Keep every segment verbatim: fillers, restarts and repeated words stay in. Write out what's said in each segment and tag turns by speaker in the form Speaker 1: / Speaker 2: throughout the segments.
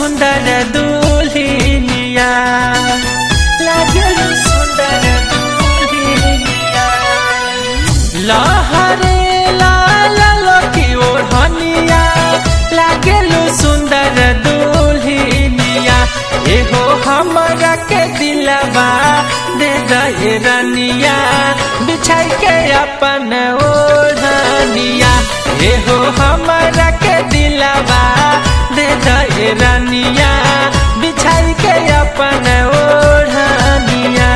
Speaker 1: सुंदर दुल्हनिया, लागेलु सुंदर दुल्हनिया। लहरे लाल की ओढ़निया, लागेलु सुंदर दुल्हनिया। एहो हमरा के दिलवा दे दे रनिया, बिछाई के अपन ओढ़निया। एहो हमरा के दिलवा दे दे रनिया, बिछाई के अपन ओढ़निया।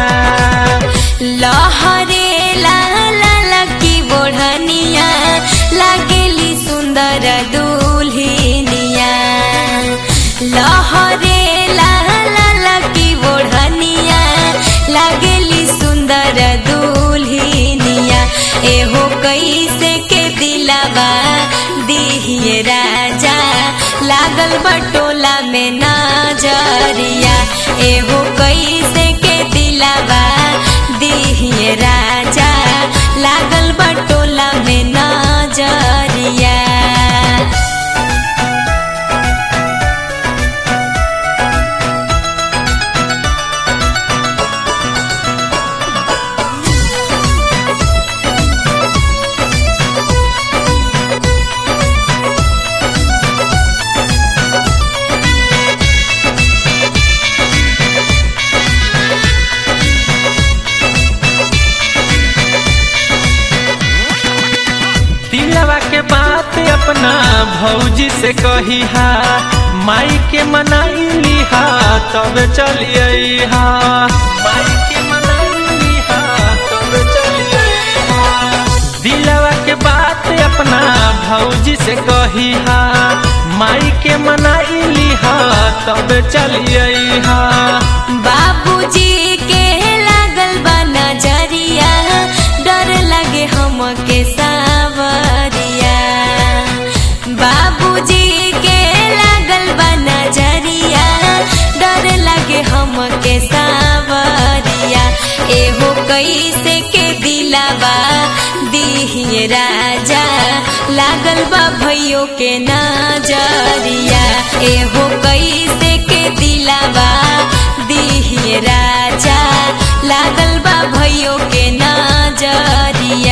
Speaker 2: लहरे लाल की ओढ़निया, लागेली सुंदर दुल्हनिया। लहरे लाल की ओढ़निया, लागेली सुंदर दुल्हनिया। एहो कैसे के दिलवा दिहिए राजा, लागल बटोला में नजरिया। एहो कैसे के दिलवा दिहिए राजा, लागल बटोला में नजरिया।
Speaker 1: दिलवा के बात अपना भौजी से कही हा, माई के मनाइली हा तब चलिए हा। माई के मनाइली हा तब चलिए हा। दिलवा के बात अपना भौजी से कही हा, माई के मनाइली हा तब चलिए हा।
Speaker 2: बाबूजी के लागल बा नजरिया, डर लगे हमके सावरिया। बाबूजी के लागल बा नजरिया, डर लगे हमके सावरिया। एहो कैसे के दिलवा दिहिए राजा, लागल बा भैयो के नजरिया। एहो कैसे के दिलवा दिहिए राजा, लागल बा भैयो के नजरिया।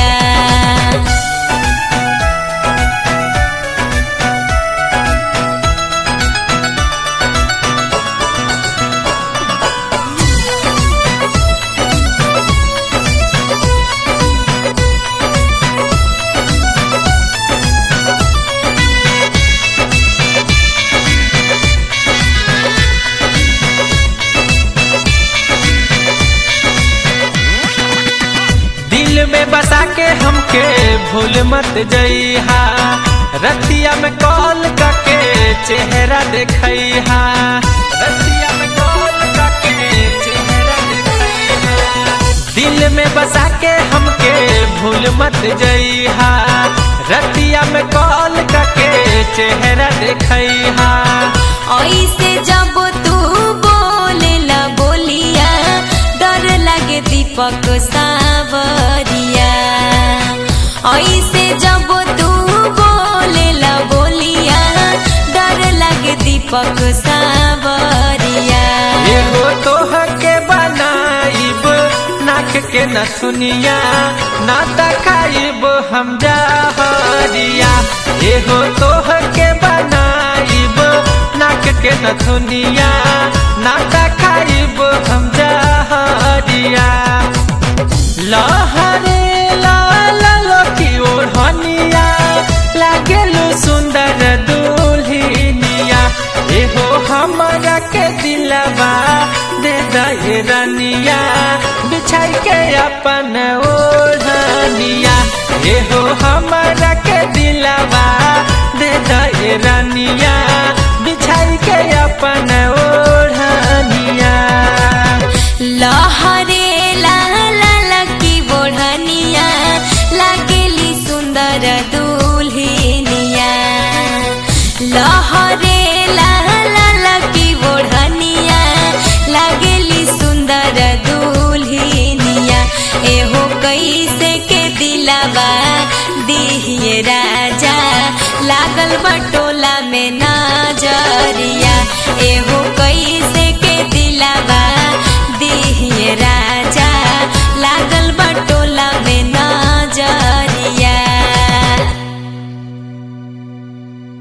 Speaker 1: दिल में बसा के हमके भूल मत जइहा, रतिया में कॉल करके चेहरा देखइहा। रतिया में कॉल करके चेहरा देखइहा। दिल में बसा के हमके भूल मत जइहा, रतिया में कॉल करके चेहरा देखइहा।
Speaker 2: ऐसे जब तू बोलेला बोलिया, डर लगे दीपक सावरिया। ऐसे जब तू बोलेला बोलिया, डर लगे दीपक सावरिया।
Speaker 1: एहो तोह के बनाइब नाक के नथुनिया, ना तकाइब हम जहरिया। एहो तोह के बनाइब नाक के नथुनिया, ना तकाइब हम जहरिया। लहरे लाल की ओढ़निया, लागेलु सुंदर दुल्हनिया। एहो हमरा के दिलवा दे दे रनिया, बिछाई के अपन ओढ़निया। एहो हमरा के दिलवा दे दे रनिया, बिछाई के अपन